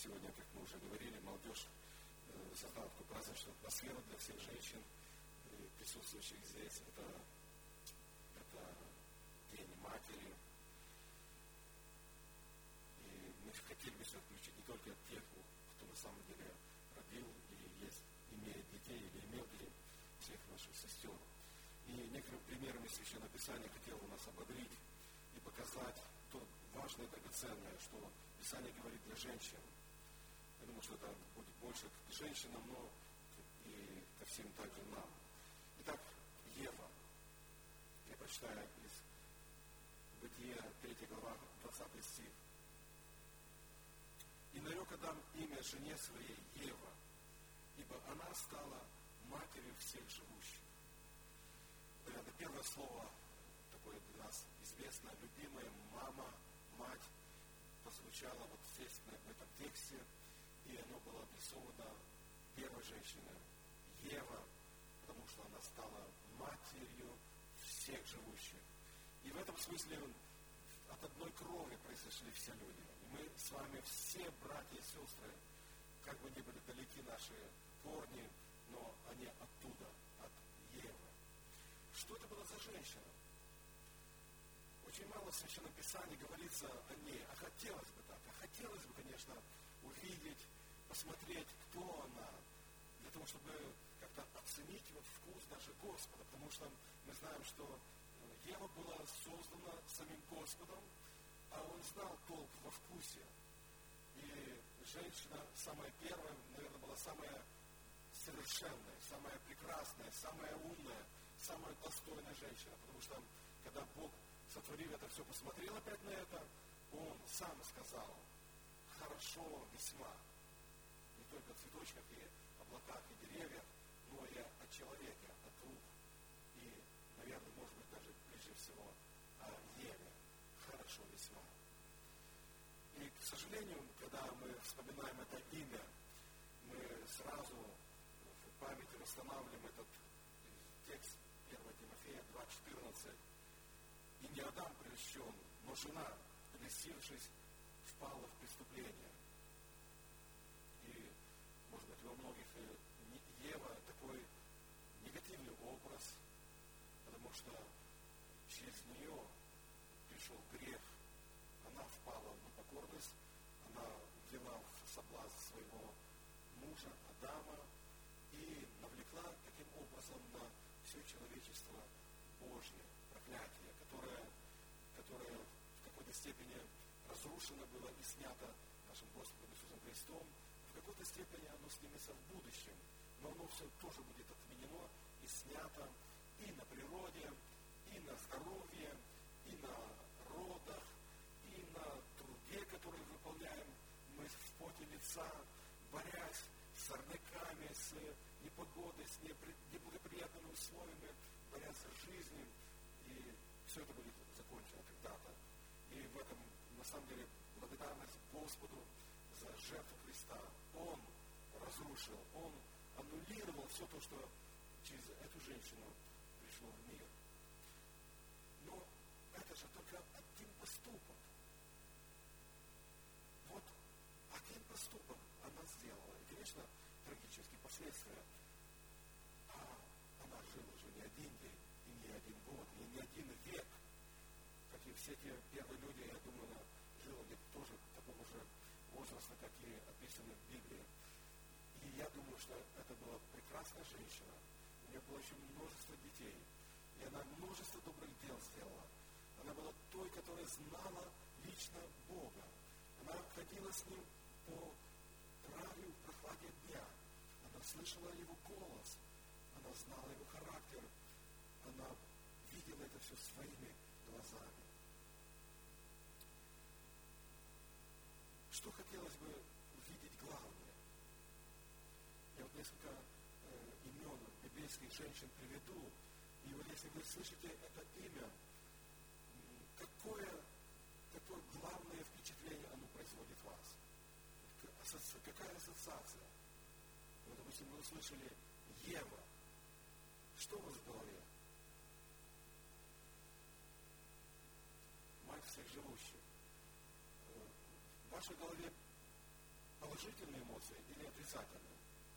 Сегодня, как мы уже говорили, молодежь создала такую праздничную атмосферу для всех женщин, присутствующих здесь. Это День матери. И мы хотели бы сюда включить не только тех, кто на самом деле родил или имеет детей, или имел детей, всех наших сестер. И некоторыми примерами Священного Писания хотел у нас ободрить и показать то важное и драгоценное, что Писание говорит для женщин. Я думаю, что это будет больше к женщинам, но и ко всем также нам. Итак, Ева. Я прочитаю из Бытия 3 глава, 20 стих. «И нарек Адам имя жене своей Ева, ибо она стала матерью всех живущих». Это первое слово, такое для нас известное, любимое, мама, мать, прозвучало вот здесь, в этом тексте, и оно было обрисовано первой женщиной, Ева, потому что она стала матерью всех живущих. И в этом смысле от одной крови произошли все люди. И мы с вами все братья и сестры, как бы ни были далеки наши корни, но они оттуда, от Евы. Что это была за женщина? Очень мало в Священном Писании говорится о ней, а хотелось бы так. А хотелось бы, конечно, увидеть, посмотреть, кто она, для того, чтобы как-то оценить вот вкус даже Господа, потому что мы знаем, что Ева была создана самим Господом, а Он знал толк во вкусе. И женщина самая первая, наверное, была самая совершенная, самая прекрасная, самая умная, самая достойная женщина, потому что когда Бог, сотворив это все, посмотрел опять на это, Он сам сказал: хорошо весьма. Не только о цветочках и облаках и деревьях, но и о человеке, о двух. И, наверное, может быть, даже прежде всего о Еве. Хорошо весьма. И, к сожалению, когда мы вспоминаем это имя, мы сразу в памяти восстанавливаем этот текст 1 Тимофея 2:14. «И не Адам прельщен, но жена, прельстившись, впала в преступление». И, может быть, во многих Ева такой негативный образ, потому что через нее пришел грех, она впала в непокорность, она ввела в соблазн своего мужа Адама и навлекла таким образом на все человечество Божье проклятие, которое в какой-то степени разрушено было и снято нашим Господом Иисусом Христом. В какой-то степени оно снимется в будущем, но оно все тоже будет отменено и снято и на природе, и на здоровье, и на родах, и на труде, который выполняем мы в поте лица, борясь с сорняками, с непогодой, с неблагоприятными условиями, борясь с жизнью. И все это будет закончено когда-то. И в этом, на самом деле, благодарность Господу за жертву Христа. Он разрушил, Он аннулировал все то, что через эту женщину пришло в мир. Но это же только один поступок. Вот один поступок она сделала. И, конечно, трагические последствия. А она жила уже не один день, и не один год, и не один век. Как и все те первые люди, я думаю, она жила где-то тоже такого же возраста, как и описано в Библии. И я думаю, что это была прекрасная женщина. У нее было еще множество детей. И она множество добрых дел сделала. Она была той, которая знала лично Бога. Она ходила с Ним по траве в прохладе дня. Она слышала Его голос. Она знала Его характер. Она видела это все своими глазами. Что хотелось бы увидеть главное? Я вот несколько имен библейских женщин приведу. И вот если вы слышите это имя, какое главное впечатление оно производит в вас? Какая ассоциация? Вот, допустим, вы услышали Ева. Что у вас в голове? Мать всех живущих. В вашей голове положительные эмоции или отрицательные.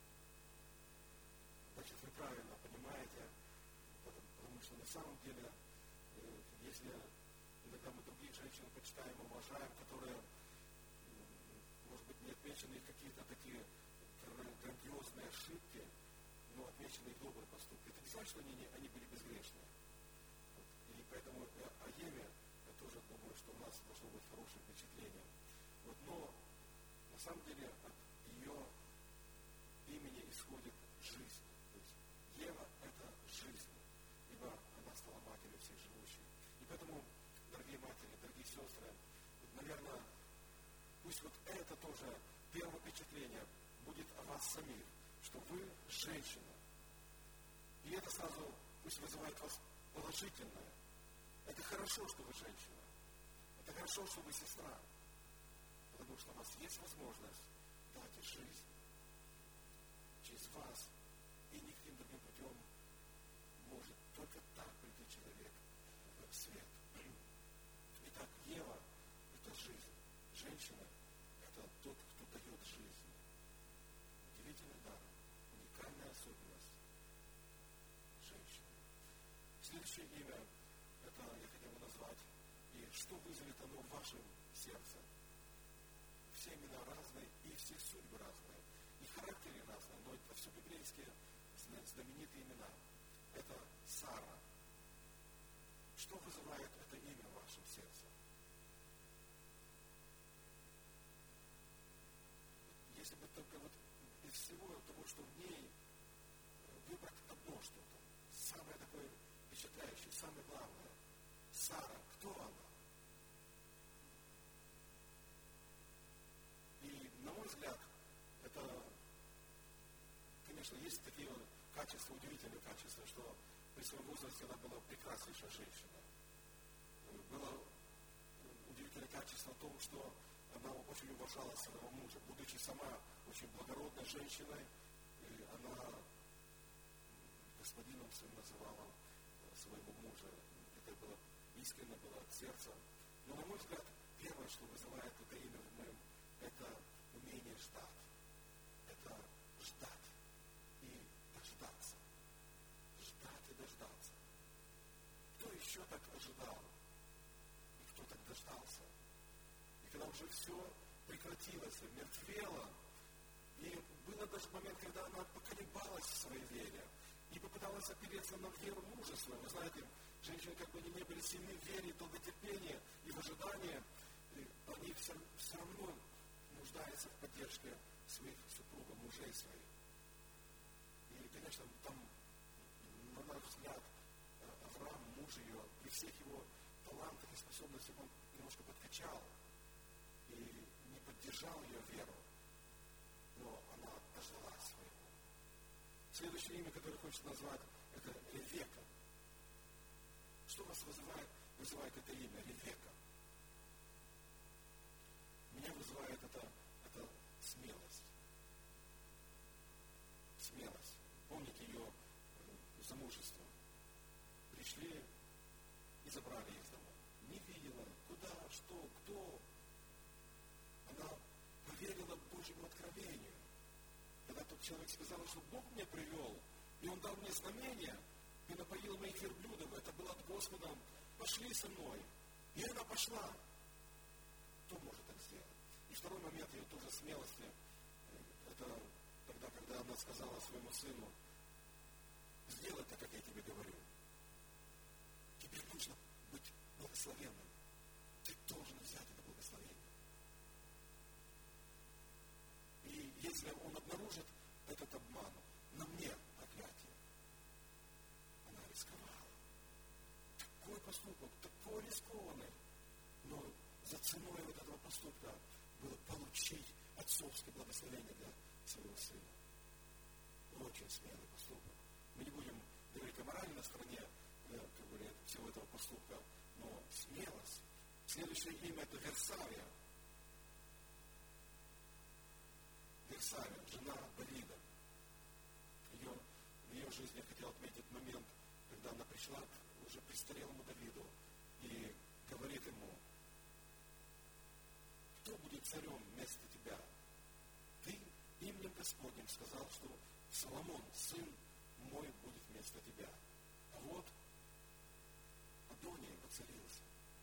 Значит, вы правильно понимаете, потому что на самом деле, если иногда мы других женщин почитаем, уважаем, которые, может быть, не отмечены их какие-то такие грандиозные ошибки, но отмечены их добрые поступки, это не значит, что они были безгрешные. И поэтому о Еве я тоже думаю, что у нас должно быть хорошее впечатление. Но на самом деле от ее имени исходит жизнь. То есть Ева – это жизнь, ибо она стала матерью всех живущих. И поэтому, дорогие матери, дорогие сестры, наверное, пусть вот это тоже первое впечатление будет о вас самих, что вы женщина. И это сразу пусть вызывает вас положительное. Это хорошо, что вы женщина. Это хорошо, что вы сестра. Потому что у вас есть возможность дать жизнь через вас. И никаким другим путем может только так прийти человек в свет. Итак, Ева – это жизнь. Женщина – это тот, кто дает жизнь. Удивительный дар, уникальная особенность женщины. Следующее имя, это я хотел бы назвать, и что вызовет оно в вашем сердце. Все имена разные, и все судьбы разные, и характеры разные, но это все библейские знаменитые имена. Это Сара. Что вызывает это имя в вашем сердце? Если бы только вот из всего того, что в ней, выбрать одно что-то, самое такое впечатляющее, самое главное. Сара, кто она? И, на мой взгляд, это, конечно, есть такие качества, удивительные качества, что при своем возрасте она была прекраснейшая женщина. Было удивительное качество в том, что она очень уважала своего мужа. Будучи сама очень благородной женщиной, она господином своим называла своего мужа. Это было искренне, было от сердца. Но, на мой взгляд, первое, что вызывает это имя в моем, это умение ждать. Это ждать и дождаться. Ждать и дождаться. Кто еще так ожидал? И кто так дождался? И когда уже все прекратилось, мертвело, и был даже момент, когда она поколебалась в своей вере и попыталась опереться на веру мужа своего. Вы знаете, женщины, как бы они не были сильны в вере, долготерпении и в ожидании, они все равно нуждаются в поддержке своих супругов, мужей своих. И, конечно, там, на наш взгляд, Авраам, муж ее, при всех его талантах и способностях, он немножко подкачал и не поддержал ее веру, но она дождалась своего. Следующее имя, которое хочется назвать, это Ревека. Что вас вызывает это имя Ревека? Меня вызывает это смелость. Смелость. Помните ее замужество? Пришли и забрали их домой. Не видела, куда, что, кто. Она поверила Божьему откровению. Когда тот человек сказал, что Бог меня привел, и Он дал мне знамение, и напоил моих верблюдов, это было от Господа, пошли со мной. И она пошла. Кто может так сделать? И второй момент ее тоже смелости, это тогда, когда она сказала своему сыну, сделай так, как я тебе говорю. Тебе нужно быть благословенным. Ты должен взять это благословение. И если он обнаружит этот обман, на мне проклятие. Она рисковала. Такой поступок, такой рискованный. Но за ценой вот этого поступка было получить отцовское благословение для своего сына. Очень смелый поступок. Мы не будем говорить о моральной стороне, как говорят, всего этого поступка, но смелость. Следующее имя это Версавия. Версавия, жена Давида. В ее жизни я хотел отметить момент, когда она пришла к уже престарелому Давиду и говорит ему, кто будет царем вместо тебя? Господнем сказал, что Соломон, сын мой, будет вместо тебя. А вот Адония воцарился.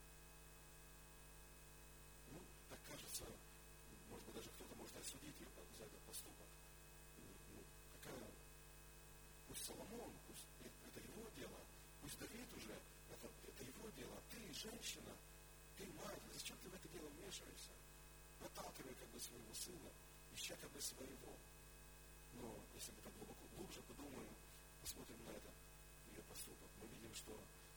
Ну, так кажется, может быть, даже кто-то может осудить ее за этот поступок. Ну, пусть Соломон, пусть это его дело, пусть Давид уже, это его дело. Ты женщина, ты мать, зачем ты в это дело вмешиваешься? Проталкивай своего сына, ища своего. Но если мы так глубже подумаем, посмотрим на это, ее поступок, мы видим, что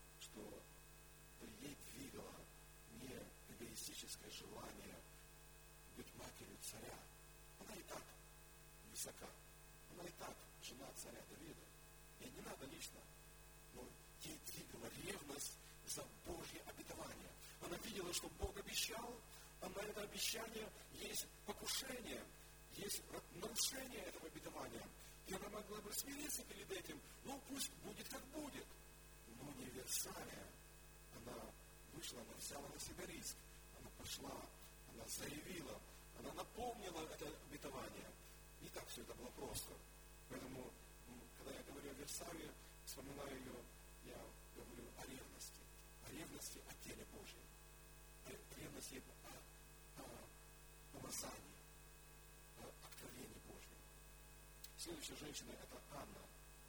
ей двигало не эгоистическое желание быть матерью царя. Она и так высока. Она и так жена царя Давида. Ей не надо лично. Но ей двигала ревность за Божье обетование. Она видела, что Бог обещал, а на это обещание есть покушение, есть нарушение этого обетования. И она могла бы смириться перед этим. Ну, пусть будет, как будет. Но не Версалия. Она вышла, она взяла на себя риск. Она пошла, она заявила, она напомнила это обетование. Не так все это было просто. Поэтому, когда я говорю о Версалии, вспоминаю ее, я говорю о ревности. О ревности о теле Божьем. О ревности о помазании, о откровении Божьем. Следующая женщина – это Анна.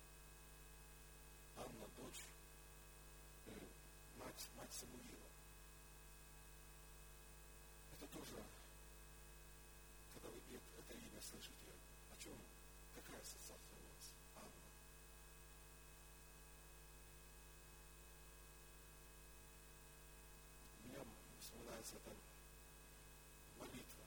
Анна, дочь, мать Самуила. Это тоже, когда вы это имя слышите, о чем, какая ассоциация у вас? Анна. У меня вспоминается эта молитва.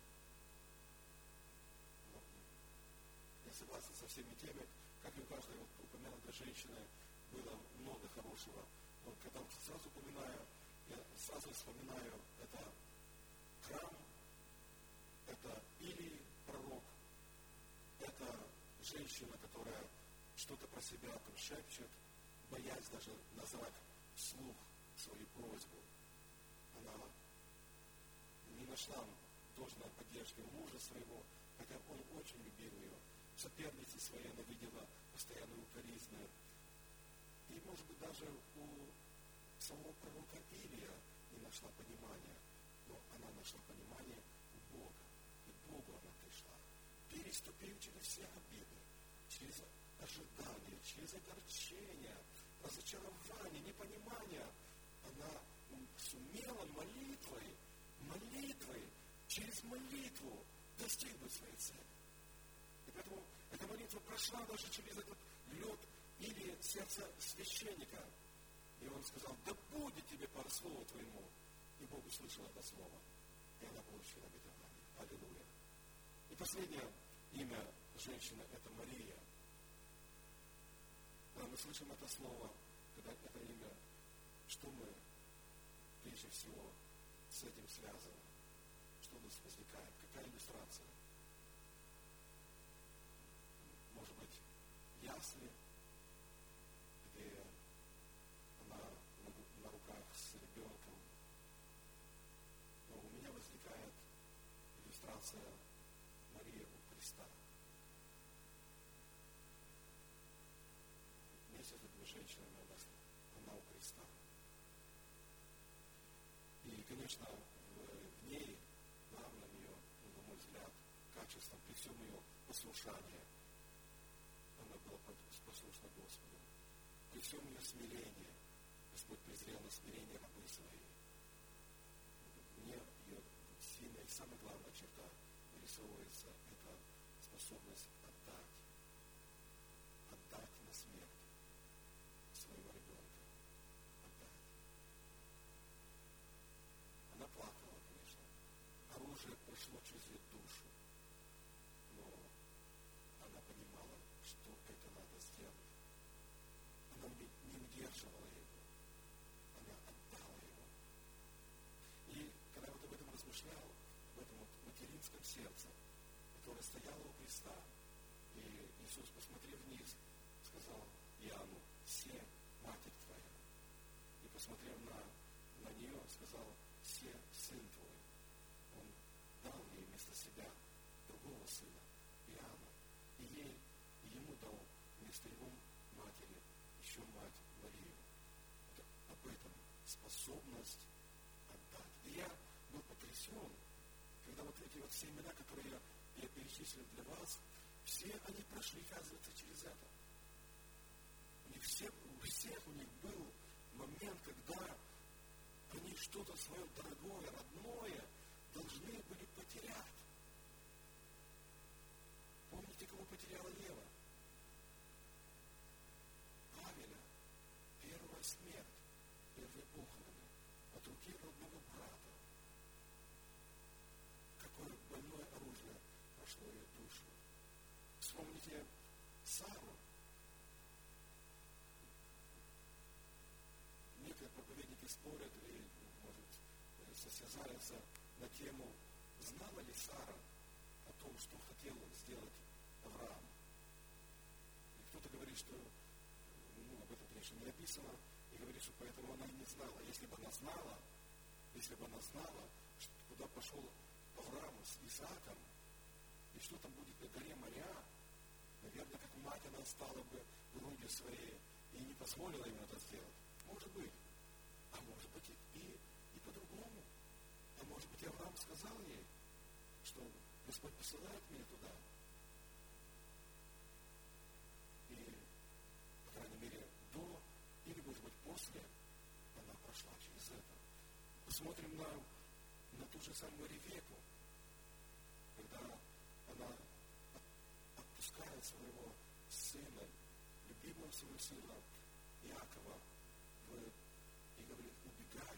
Я согласен со всеми теми, как и у каждой упомянутой женщины было много хорошего. Но когда сразу упоминаю, я сразу вспоминаю, это храм, это Илий, пророк, это женщина, которая что-то про себя там шепчет, боясь даже назвать вслух свою просьбу. Она не нашла должной поддержки у мужа своего, хотя он очень любил ее. Соперницы своей она видела постоянную укоризну. И, может быть, даже у самого пророка Илия не нашла понимания, но она нашла понимание у Бога. И к Богу она пришла. Переступив через все обиды, через ожидания, через огорчение, разочарование, непонимание, она сумела молитвой, через молитву достигнуть своей цели. И поэтому эта молитва прошла даже через этот лед или сердце священника. И он сказал: да будет тебе по слову твоему. И Бог услышал это слово. И она получила обетование. Аллилуйя. И последнее имя женщины – это Мария. Когда мы слышим это слово, когда это имя, что мы прежде всего с этим связаны? Что у нас возникает? Какая иллюстрация? Может быть, ясли, где она на руках с ребенком. Но у меня возникает иллюстрация Марии у креста. Вместе с этими женщинами она у креста. И, конечно, в ней, главное ее, на мой взгляд, качеством, при всем ее послушании, она была послушна Господу. При всем ее смирении, Господь презрел на смирение рабы своей. Мне ее сильная и самая главная черта вырисовывается – это способность отдать на смерть своего ребенка. Отдать. Она плакала, конечно. Оружие прошло через ее душу. Но она понимала, что это надо сделать. Она не удерживала его. Она отдала его. И когда я об этом размышлял, об этом материнском сердце, которое стояло у креста, и Иисус, посмотрев вниз, сказал Иоанну: «Се, матерь твоя». И посмотрев на нее, сказал: «Се, сын твой». Он дал ей вместо себя другого сына, Иоанна. вместо его матери еще мать Марию. Это об этом способность отдать. И я был потрясен, когда вот эти вот все имена, которые я перечислил для вас, все они прошли, оказывается, через это. У всех у них был момент, когда они что-то свое дорогое, родное должны были потерять. Помните, кого потеряла Ева? Авеля. Первая смерть, первые похороны от руки родного брата. Какое больное оружие прошло ее душу. Вспомните Сару. Некоторые проповедники спорят и, может, состязаются на тему, знала ли Сара о том, что хотел сделать Авраам. И кто-то говорит, что об этом, конечно, не написано, и говорит, что поэтому она и не знала. Если бы она знала, куда пошел Авраам с Исааком, и что там будет на горе Моря, наверное, как мать она стала бы в груди своей и не позволила ему это сделать. Может быть. А может быть и по-другому. А может быть, Авраам сказал ей, что Господь посылает меня туда. И, по крайней мере, до, или, может быть, после, она прошла через это. Посмотрим на ту же самую Ревеку, когда она отпускает своего сына, любимого своего сына Иакова, и говорит, убегай.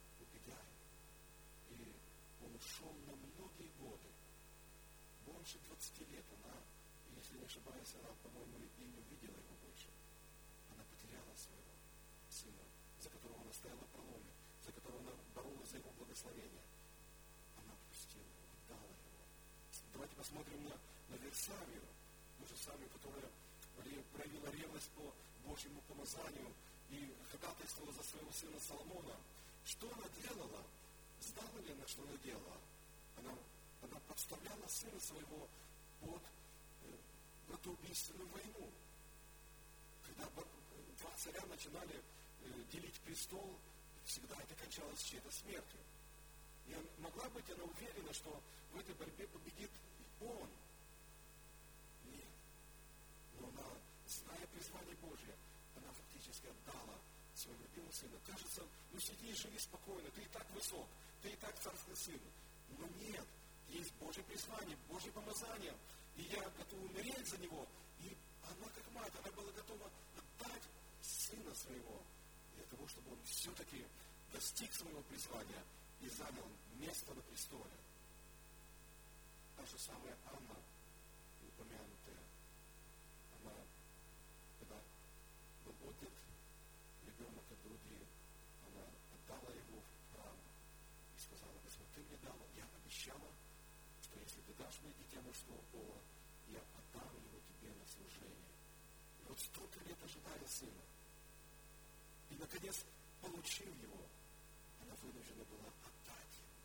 И он ушел на многие годы, больше 20 лет она, если не ошибаюсь, она, по-моему, и не увидела его больше. Она потеряла своего сына, за которого она стояла в проломе, за которого она боролась за его благословение. Она отпустила его, отдала его. Давайте посмотрим на Версавию, ту же самую, которая проявила ревность по Божьему помазанию и ходатайствовала за своего сына Соломона. Что она делала? Знала ли она, что она делала? Она подставляла сына своего под братоубийственную войну. Когда два царя начинали делить престол, всегда это кончалось чьей-то смертью. И могла быть она уверена, что в этой борьбе победит он. Нет. Но она, зная призвание Божье, она фактически отдала своего любимого сына. Кажется, сиди и живи спокойно, ты и так высок, ты и так царский сын. Но нет, есть Божье призвание, Божье помазание, и я готов умереть за него. И она, как мать, она была готова отдать сына своего для того, чтобы он все-таки достиг своего призвания и занял место на престоле. Та же самая Анна, упомянутая, она, когда был отнят ребенок от груди, она отдала его в храм и сказала, Господь, ты мне дала, я обещала, что если ты дашь мне дитя мужского пола, я отдам его тебе на служение. И вот столько лет ожидая сына. И, наконец, получив его, она вынуждена была отдать его.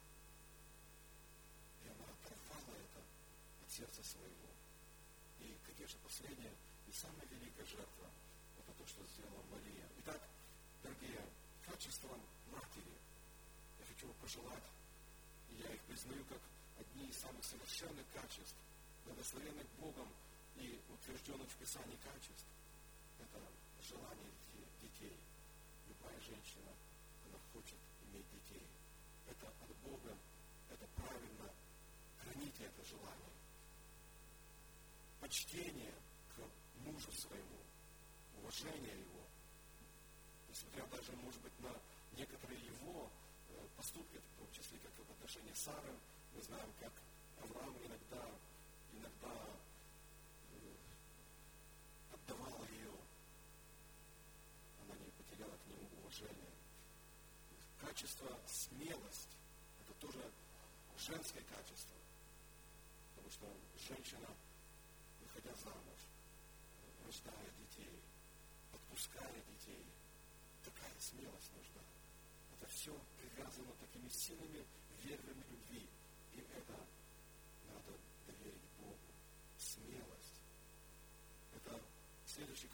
И она оторвала это от сердца своего. И, конечно, последняя и самая великая жертва — это то, что сделала Мария. Итак, дорогие, качеством матери я хочу вам пожелать, и я их признаю как одни из самых совершенных качеств, благословенных Богом и утвержденных в Писании качеств. Это желание детей. Любая женщина, она хочет иметь детей. Это от Бога, это правильно. Храните это желание. Почтение к мужу своему, уважение его, несмотря даже, может быть, на некоторые его поступки, в том числе, как в отношении Сары, мы знаем, как Авраам иногда отдавал ее, она не потеряла к нему уважение. Качество смелость — это тоже женское качество, потому что женщина, выходя замуж, рождая детей, отпуская детей, такая смелость нужна. Это все привязано такими сильными верными любви. И это надо доверить Богу. Смелость. Это следующий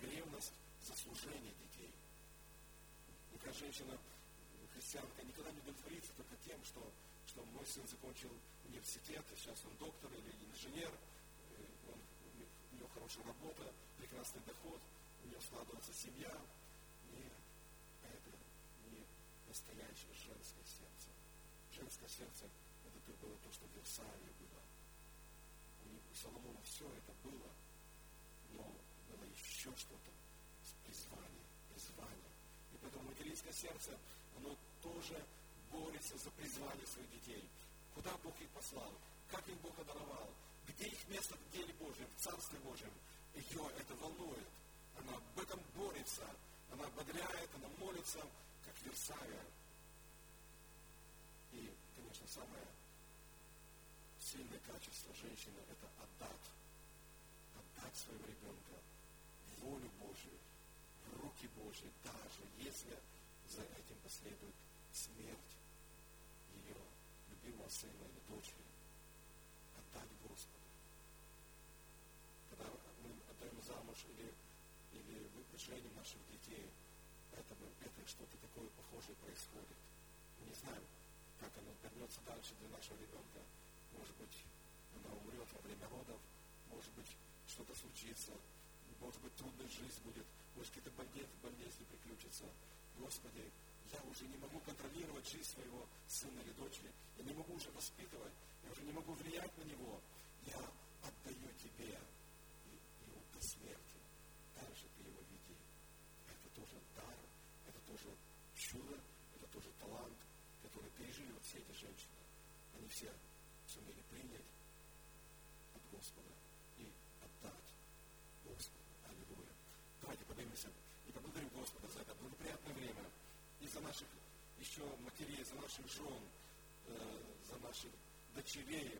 ревность за служение детей. Никакая женщина, христианка, никогда не удовлетворится только тем, что мой сын закончил университет, и сейчас он доктор или инженер, у него хорошая работа, прекрасный доход, у него складывается семья. Нет, это не настоящее женское сердце. Женское сердце — это было то, что в Версале было. У Соломона все это было, но было еще что-то с призванием. И поэтому материнское сердце, оно тоже борется за призвание своих детей. Куда Бог их послал, как их Бог одаровал, где их место в деле Божьем, в Царстве Божьем. Ее это волнует. Она об этом борется, она ободряет, она молится, как Версавия. И, конечно, самое сильное качество женщины – это отдать своего ребенка в волю Божию, в руки Божьи, даже если за этим последует смерть ее любимого сына или дочери. Отдать Господу. Когда мы отдаем замуж или женим наших детей, это что-то такое похожее происходит. Мы не знаем, как оно вернется дальше для нашего ребенка. Может быть, она умрет во время родов, может быть, что-то случится, может быть, трудная жизнь будет, может, какие-то болезни приключатся. Господи, я уже не могу контролировать жизнь своего сына или дочери, я не могу уже воспитывать, я уже не могу влиять на него. Я отдаю Тебе его до смерти. Дальше Ты его веди. Это тоже дар, это тоже чудо, это тоже талант, который пережили вот все эти женщины. Они все сумели принять от Господа и отдать Господу. Аллилуйя. Давайте поднимемся и поблагодарим Господа за это благоприятное время. И за наших еще матерей, за наших жен, за наших дочерей,